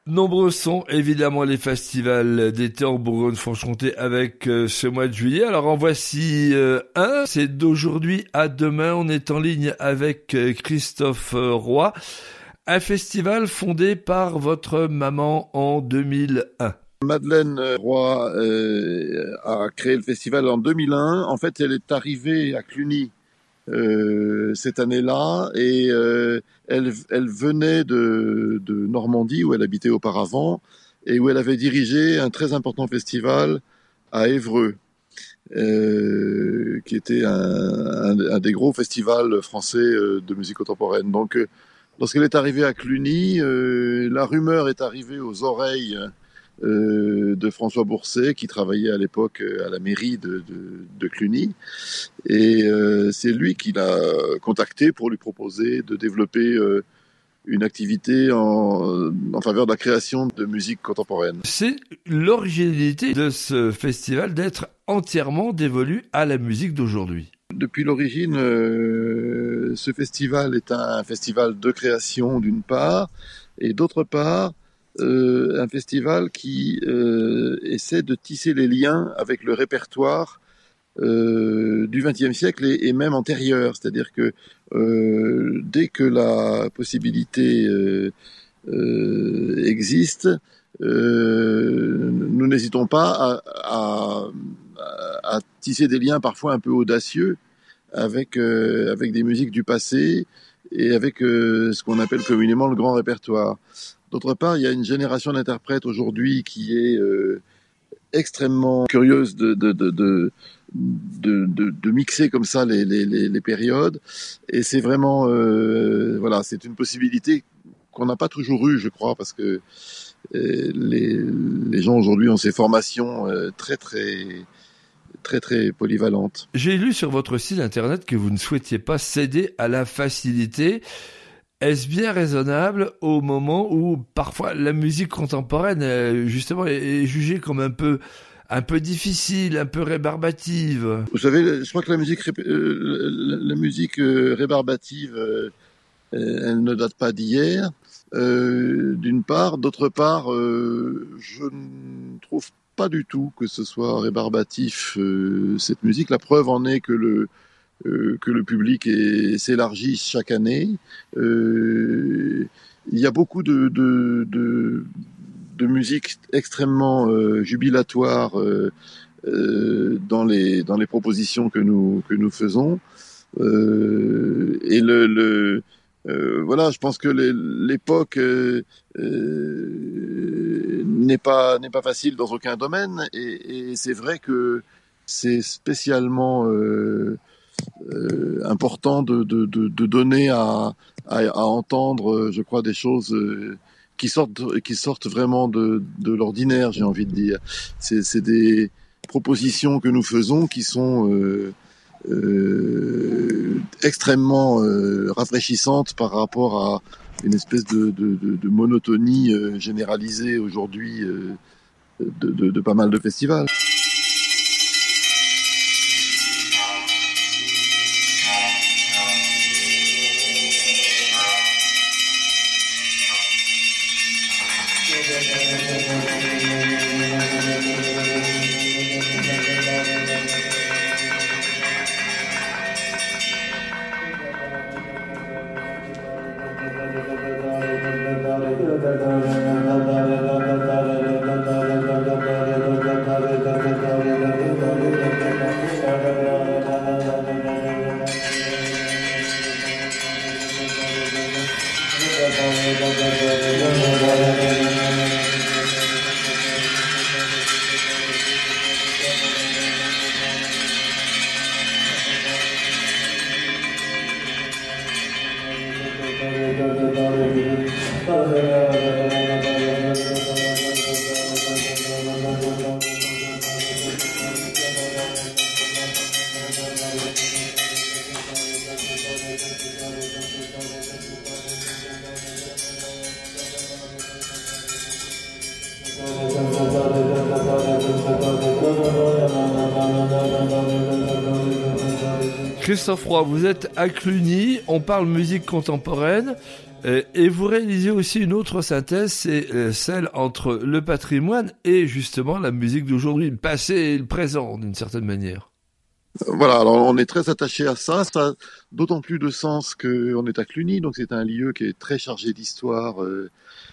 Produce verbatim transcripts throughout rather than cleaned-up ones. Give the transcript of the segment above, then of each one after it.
Nombreux sont évidemment les festivals d'été en Bourgogne-Franche-Comté avec euh, ce mois de juillet. Alors en voici euh, un, c'est d'aujourd'hui à demain. On est en ligne avec euh, Christophe euh, Roy, un festival fondé par votre maman en deux mille un. Madeleine Roy euh, a créé le festival en deux mille un. En fait, elle est arrivée à Cluny euh, cette année-là et euh, elle, elle venait de, de Normandie où elle habitait auparavant et où elle avait dirigé un très important festival à Évreux, euh, qui était un, un, un des gros festivals français euh, de musique contemporaine. Donc, euh, lorsqu'elle est arrivée à Cluny, euh, la rumeur est arrivée aux oreilles Euh, de François Bourset, qui travaillait à l'époque à la mairie de, de, de Cluny. Et euh, c'est lui qui l'a contacté pour lui proposer de développer euh, une activité en, en faveur de la création de musique contemporaine. C'est l'originalité de ce festival d'être entièrement dévolu à la musique d'aujourd'hui. Depuis l'origine, euh, ce festival est un festival de création d'une part, et d'autre part, Euh, un festival qui euh, essaie de tisser les liens avec le répertoire euh, du vingtième siècle et, et même antérieur. C'est-à-dire que euh, dès que la possibilité euh, euh, existe, euh, nous n'hésitons pas à, à, à tisser des liens parfois un peu audacieux avec, euh, avec des musiques du passé et avec euh, ce qu'on appelle communément le grand répertoire. D'autre part, il y a une génération d'interprètes aujourd'hui qui est euh, extrêmement curieuse de, de, de, de, de, de, de mixer comme ça les, les, les, les périodes. Et c'est vraiment, euh, voilà, c'est une possibilité qu'on n'a pas toujours eue, je crois, parce que euh, les, les gens aujourd'hui ont ces formations euh, très, très, très, très polyvalentes. J'ai lu sur votre site internet que vous ne souhaitiez pas céder à la facilité. Est-ce bien raisonnable au moment où parfois la musique contemporaine justement est jugée comme un peu un peu difficile, un peu rébarbative? Vous savez, je crois que la musique euh, la musique euh, rébarbative, euh, elle ne date pas d'hier, euh, d'une part. D'autre part, euh, je ne trouve pas du tout que ce soit rébarbatif, euh, cette musique. La preuve en est que le Euh, que le public est, s'élargit chaque année. Euh, il y a beaucoup de, de, de, de musique extrêmement euh, jubilatoire euh, euh, dans les, dans les propositions que nous, que nous faisons. Euh, et le, le euh, voilà, je pense que les, l'époque euh, euh, n'est pas, n'est pas facile dans aucun domaine. Et, et c'est vrai que c'est spécialement euh, Euh, important de, de, de, de donner à, à, à entendre, je crois, des choses euh, qui sortent, qui sortent vraiment de, de l'ordinaire, j'ai envie de dire. C'est, c'est des propositions que nous faisons qui sont euh, euh, extrêmement euh, rafraîchissantes par rapport à une espèce de, de, de, de monotonie euh, généralisée aujourd'hui euh, de, de, de pas mal de festivals. Christophe Roy, vous êtes à Cluny, on parle musique contemporaine. Euh, et vous réalisez aussi une autre synthèse, c'est euh, celle entre le patrimoine et justement la musique d'aujourd'hui, le passé et le présent d'une certaine manière. Voilà, alors on est très attaché à ça. Ça a d'autant plus de sens qu'on est à Cluny, donc c'est un lieu qui est très chargé d'histoire euh,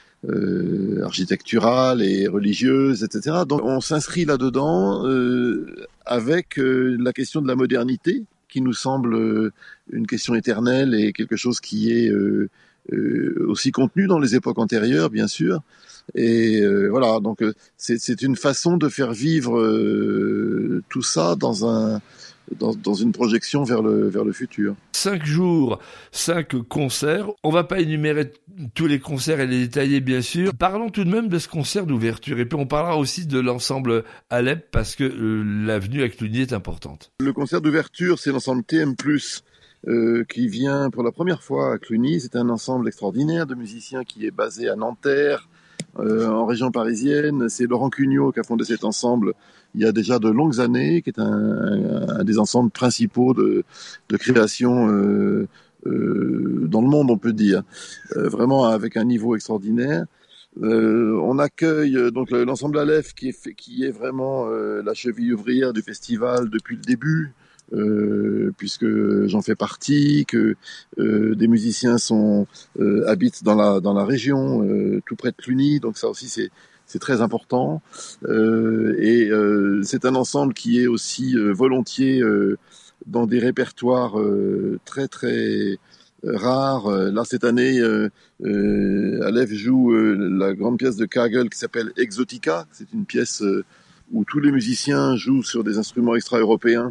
euh, architecturale et religieuse, et cetera. Donc on s'inscrit là-dedans euh, avec euh, la question de la modernité, qui nous semble euh, une question éternelle et quelque chose qui est euh, euh, aussi contenu dans les époques antérieures, bien sûr. Et euh, voilà, donc euh, c'est, c'est une façon de faire vivre euh, tout ça dans un dans, dans une projection vers le vers le futur. Cinq jours, cinq concerts. On va pas énumérer tous les concerts et les détailler, bien sûr. Parlons tout de même de ce concert d'ouverture. Et puis on parlera aussi de l'ensemble Alep parce que euh, l'avenue à Cluny est importante. Le concert d'ouverture, c'est l'ensemble T M plus, euh, qui vient pour la première fois à Cluny. C'est un ensemble extraordinaire de musiciens qui est basé à Nanterre, euh, en région parisienne. C'est Laurent Cugnot qui a fondé cet ensemble il y a déjà de longues années, qui est un, un, un des ensembles principaux de, de création euh, euh, dans le monde, on peut dire, euh, vraiment avec un niveau extraordinaire. Euh, on accueille euh, donc l'ensemble Aleph qui est, qui est vraiment euh, la cheville ouvrière du festival depuis le début, euh, puisque j'en fais partie, que euh, des musiciens sont euh, habitent dans la dans la région, euh, tout près de Cluny, donc ça aussi c'est c'est très important. Euh, et euh, c'est un ensemble qui est aussi euh, volontiers euh, dans des répertoires euh, très très rares. Là cette année, euh, euh, Aleph joue euh, la grande pièce de Kagel qui s'appelle Exotica. C'est une pièce euh, où tous les musiciens jouent sur des instruments extra-européens.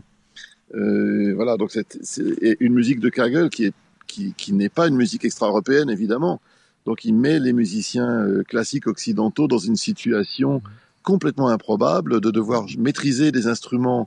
Euh, voilà, donc c'est, c'est une musique de Kagel qui est qui, qui n'est pas une musique extra-européenne évidemment. Donc il met les musiciens euh, classiques occidentaux dans une situation complètement improbable de devoir maîtriser des instruments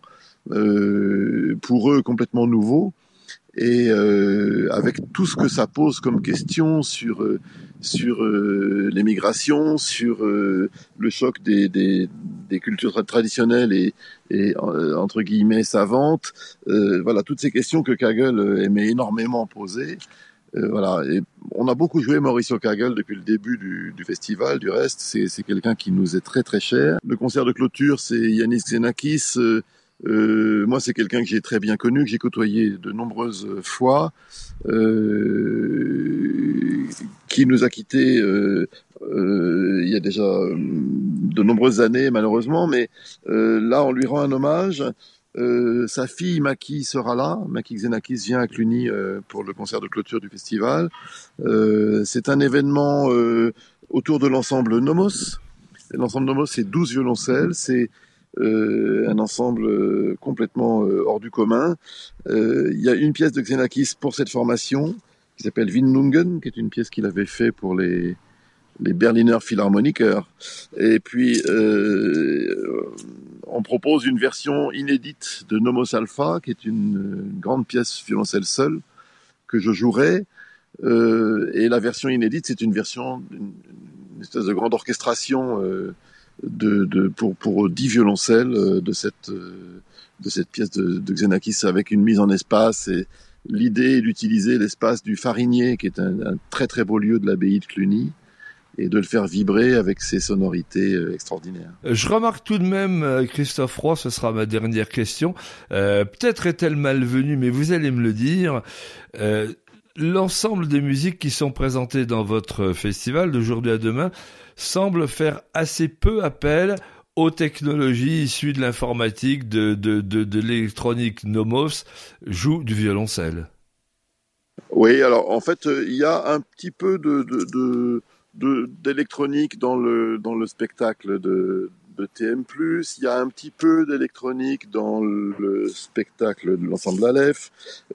euh, pour eux complètement nouveaux. Et euh, avec tout ce que ça pose comme question sur euh, sur euh, l'émigration, sur euh, le choc des, des, des cultures tra- traditionnelles et, et euh, entre guillemets savantes, euh, voilà toutes ces questions que Kagel aimait énormément poser. Euh, voilà, et on a beaucoup joué Mauricio Kagel depuis le début du, du festival. Du reste, c'est, c'est quelqu'un qui nous est très très cher. Le concert de clôture, c'est Yannis Xenakis. Euh, Euh, moi, c'est quelqu'un que j'ai très bien connu, que j'ai côtoyé de nombreuses fois, euh, qui nous a quittés euh, euh, il y a déjà de nombreuses années, malheureusement. Mais euh, là, on lui rend un hommage. Euh, sa fille Maki sera là. Maki Xenakis vient à Cluny euh, pour le concert de clôture du festival. Euh, c'est un événement euh, autour de l'ensemble Nomos. L'ensemble Nomos, c'est douze violoncelles. C'est Euh, un ensemble euh, complètement euh, hors du commun. Euh, il y a une pièce de Xenakis pour cette formation qui s'appelle Windlungen, qui est une pièce qu'il avait fait pour les les Berliner Philharmoniker. Et puis euh, on propose une version inédite de Nomos Alpha, qui est une, une grande pièce violoncelle seule que je jouerai. Euh, et la version inédite, c'est une version, une, une espèce de grande orchestration. Euh, De, de, pour, pour dix violoncelles de cette, de cette pièce de, de Xenakis avec une mise en espace et l'idée d'utiliser l'espace du Farinier qui est un, un très très beau lieu de l'abbaye de Cluny et de le faire vibrer avec ses sonorités extraordinaires. Je remarque tout de même, Christophe Roy, ce sera ma dernière question, euh, peut-être est-elle malvenue, mais vous allez me le dire, euh, l'ensemble des musiques qui sont présentées dans votre festival d'aujourd'hui à demain semble faire assez peu appel aux technologies issues de l'informatique, de, de, de, de l'électronique. Nomos joue du violoncelle. Oui, alors en fait, il y a un petit peu de, de, de, de d'électronique dans le dans le spectacle de de T M plus, il y a un petit peu d'électronique dans le spectacle de l'ensemble Aleph.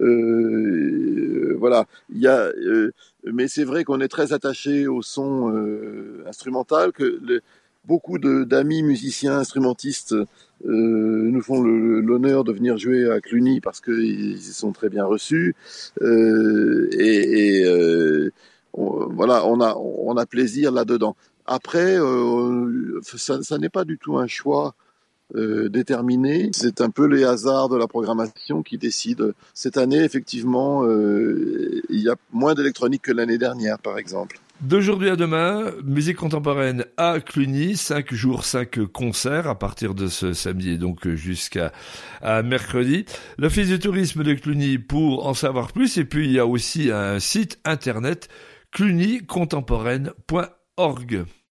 Euh, voilà, il y a, euh, mais c'est vrai qu'on est très attaché au son euh, instrumental, que le, beaucoup de, d'amis musiciens instrumentistes euh, nous font le, l'honneur de venir jouer à Cluny parce qu'ils sont très bien reçus. Euh, et et euh, on, voilà, on a, on a plaisir là-dedans. Après, euh, ça, ça n'est pas du tout un choix euh, déterminée. C'est un peu les hasards de la programmation qui décident. Cette année, effectivement, euh, il y a moins d'électronique que l'année dernière, par exemple. D'aujourd'hui à demain, musique contemporaine à Cluny, cinq jours, cinq concerts à partir de ce samedi et donc jusqu'à à mercredi. L'Office du tourisme de Cluny pour en savoir plus, et puis il y a aussi un site internet cluny contemporaine point org.